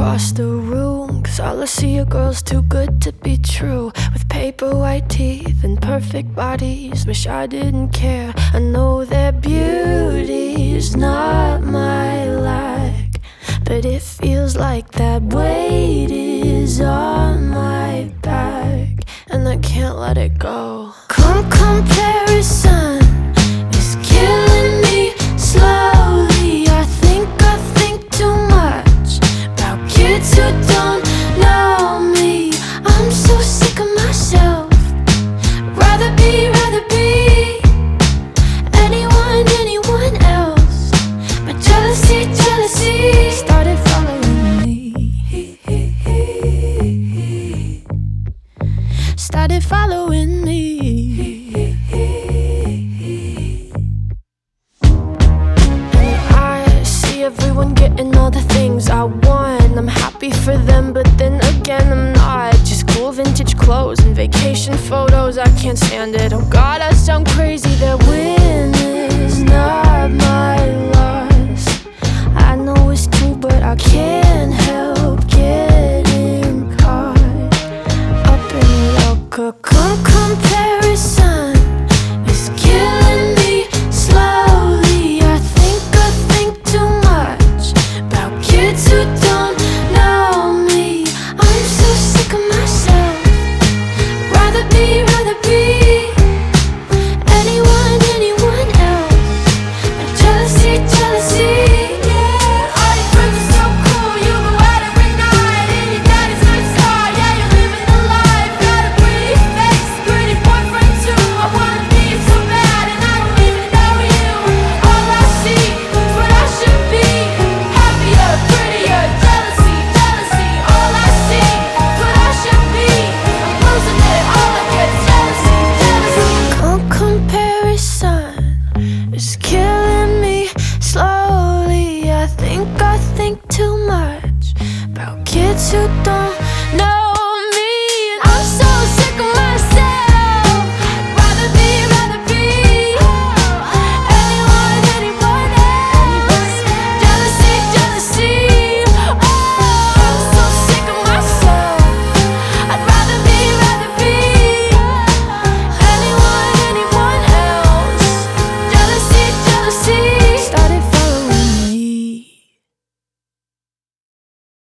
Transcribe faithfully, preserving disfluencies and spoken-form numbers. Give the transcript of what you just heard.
across the room, 'cause all I see are girls too good to be true, with paper white teeth and perfect bodies. Wish I didn't care. I know their beauty's not my lack, but it feels like that weight is on my back, and I can't let it go. Come comparison is killing me slowly. I think I think too much about kids who don't know me. I'm so sick of myself. Rather be, rather be anyone, anyone else. But jealousy, jealousy started following me. Started following me. And I see everyone getting all the things I want. I'm happy for them, but then again I'm not. Just cool vintage clothes and vacation photos, I can't stand it. Oh God, I sound crazy. Their win is not my loss. I know it's true, but I can't